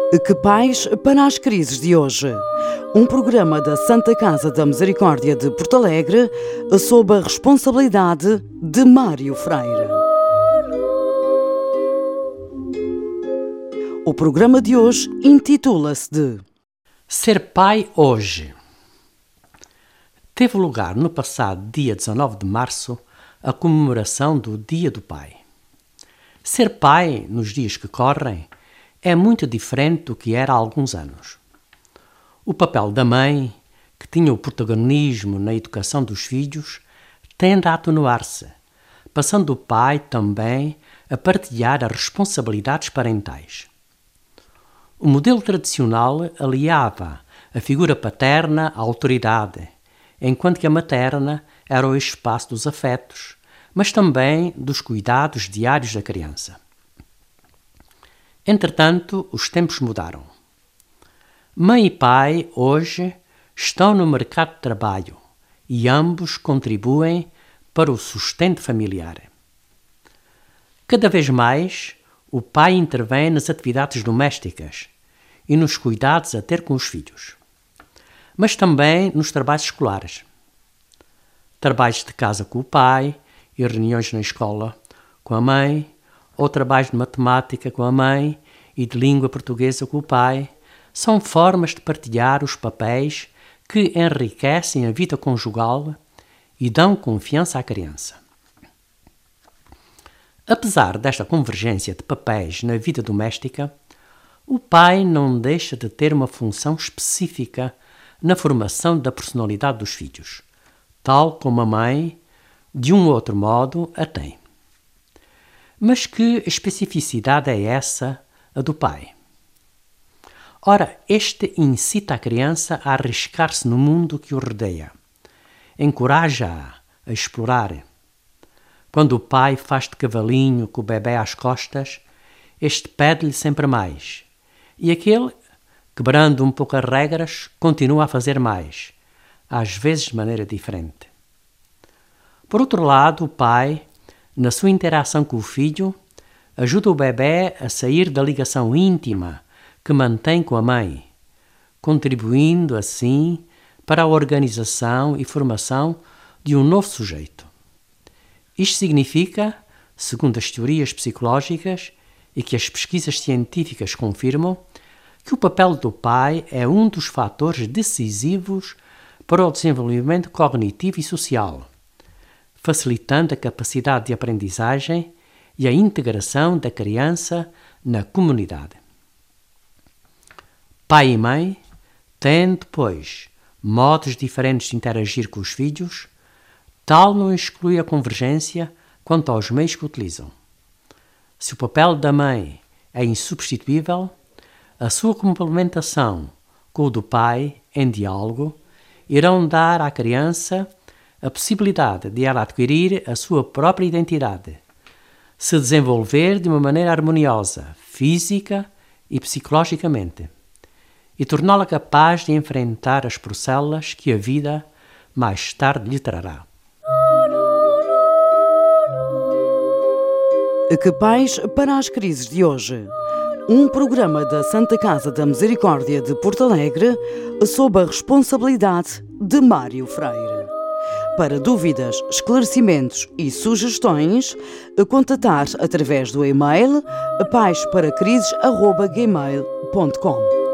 Que Paz para as Crises de hoje. Um programa da Santa Casa da Misericórdia de Porto Alegre, sob a responsabilidade de Mário Freire. O programa de hoje intitula-se de Ser pai hoje. Teve lugar no passado dia 19 de março a comemoração do Dia do Pai. Ser pai, nos dias que correm, é muito diferente do que era há alguns anos. O papel da mãe, que tinha o protagonismo na educação dos filhos, tende a atenuar-se, passando o pai também a partilhar as responsabilidades parentais. O modelo tradicional aliava a figura paterna à autoridade, enquanto que a materna era o espaço dos afetos, mas também dos cuidados diários da criança. Entretanto, os tempos mudaram. Mãe e pai, hoje, estão no mercado de trabalho e ambos contribuem para o sustento familiar. Cada vez mais, o pai intervém nas atividades domésticas e nos cuidados a ter com os filhos, mas também nos trabalhos escolares. Trabalhos de casa com o pai e reuniões na escola com a mãe, ou trabalhos de matemática com a mãe e de língua portuguesa com o pai, são formas de partilhar os papéis que enriquecem a vida conjugal e dão confiança à criança. Apesar desta convergência de papéis na vida doméstica, o pai não deixa de ter uma função específica na formação da personalidade dos filhos, tal como a mãe, de um outro modo, a tem. Mas que especificidade é essa, a do pai? Ora, este incita a criança a arriscar-se no mundo que o rodeia, encoraja-a a explorar. Quando o pai faz de cavalinho com o bebé às costas, este pede-lhe sempre mais, e aquele, quebrando um pouco as regras, continua a fazer mais, às vezes de maneira diferente. Por outro lado, o pai, na sua interação com o filho, ajuda o bebé a sair da ligação íntima que mantém com a mãe, contribuindo assim para a organização e formação de um novo sujeito. Isto significa, segundo as teorias psicológicas e que as pesquisas científicas confirmam, que o papel do pai é um dos fatores decisivos para o desenvolvimento cognitivo e social, facilitando a capacidade de aprendizagem e a integração da criança na comunidade. Pai e mãe têm, depois, modos diferentes de interagir com os filhos, tal não exclui a convergência quanto aos meios que utilizam. Se o papel da mãe é insubstituível, a sua complementação com o do pai, em diálogo, irão dar à criança a possibilidade de ela adquirir a sua própria identidade, se desenvolver de uma maneira harmoniosa, física e psicologicamente, e torná-la capaz de enfrentar as procelas que a vida mais tarde lhe trará. Que Paz para as Crises de hoje. Um programa da Santa Casa da Misericórdia de Porto Alegre, sob a responsabilidade de Mário Freire. Para dúvidas, esclarecimentos e sugestões, contatar através do e-mail paisparacrizes@gmail.com.